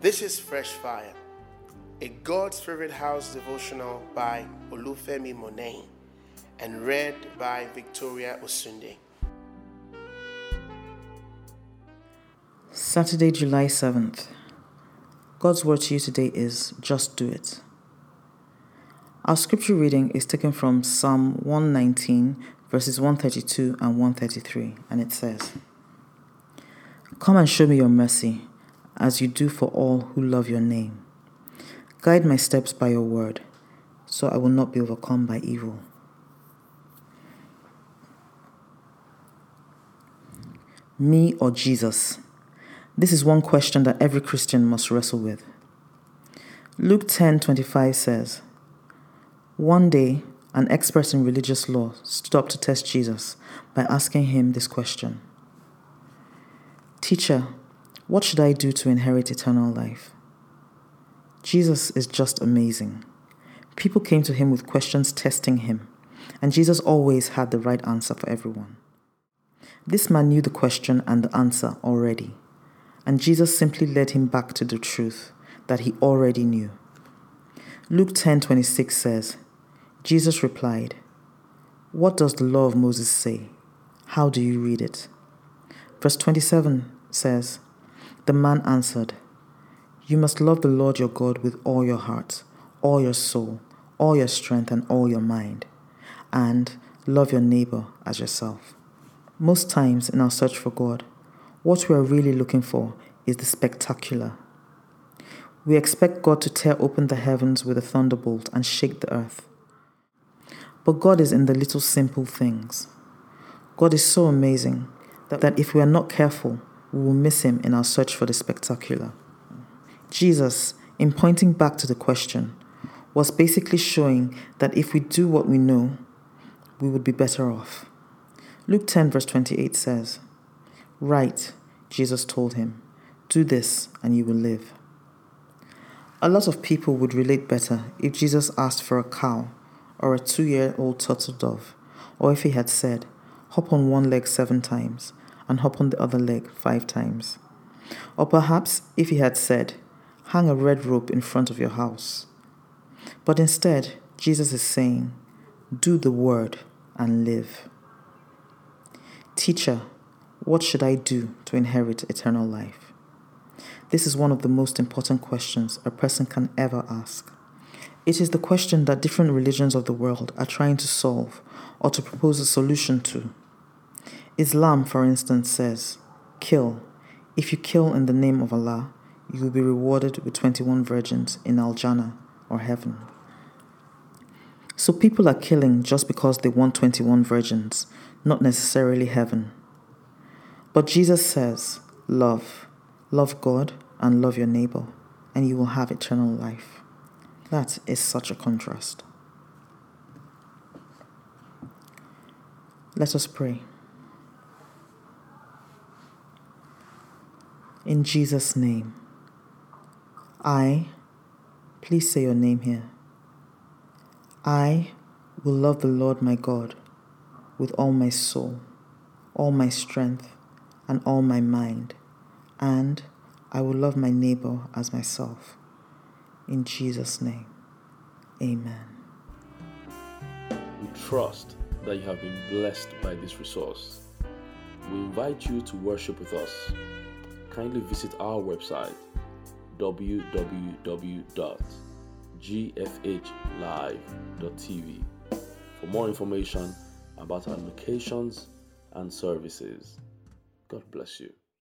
This is Fresh Fire, a God's Favorite House devotional by Olufemi Monet and read by Victoria Osunde. Saturday, July 7th. God's word to you today is, just do it. Our scripture reading is taken from Psalm 119, verses 132 and 133, and it says, "Come and show me your mercy, as you do for all who love your name. Guide my steps by your word, so I will not be overcome by evil." Me or Jesus? This is one question that every Christian must wrestle with. Luke 10:25 says, "One day, an expert in religious law stood up to test Jesus by asking him this question: 'Teacher, what should I do to inherit eternal life?' Jesus is just amazing. People came to him with questions testing him, and Jesus always had the right answer for everyone. This man knew the question and the answer already, and Jesus simply led him back to the truth that he already knew. Luke 10:26 says, Jesus replied, "What does the law of Moses say? How do you read it?" Verse 27 says, "The man answered, 'You must love the Lord your God with all your heart, all your soul, all your strength, and all your mind, and love your neighbor as yourself.'" Most times in our search for God, what we are really looking for is the spectacular. We expect God to tear open the heavens with a thunderbolt and shake the earth. But God is in the little simple things. God is so amazing that if we are not careful, we will miss him in our search for the spectacular. Jesus, in pointing back to the question, was basically showing that if we do what we know, we would be better off. Luke 10 verse 28 says, "Right," Jesus told him, "do this and you will live." A lot of people would relate better if Jesus asked for a cow or a 2-year-old turtle dove, or if he had said, "Hop on one leg 7 times and hop on the other leg 5 times. Or perhaps if he had said, "Hang a red rope in front of your house." But instead, Jesus is saying, "Do the word and live." Teacher, what should I do to inherit eternal life? This is one of the most important questions a person can ever ask. It is the question that different religions of the world are trying to solve or to propose a solution to. Islam, for instance, says, "Kill. If you kill in the name of Allah, you will be rewarded with 21 virgins in Al-Jannah, or heaven." So people are killing just because they want 21 virgins, not necessarily heaven. But Jesus says, love God and love your neighbor, and you will have eternal life. That is such a contrast. Let us pray. In Jesus' name, please say your name here. I will love the Lord my God with all my soul, all my strength, and all my mind, and I will love my neighbor as myself. In Jesus' name, amen. We trust that you have been blessed by this resource. We invite you to worship with us. Kindly visit our website www.gfhlive.tv for more information about our locations and services. God bless you.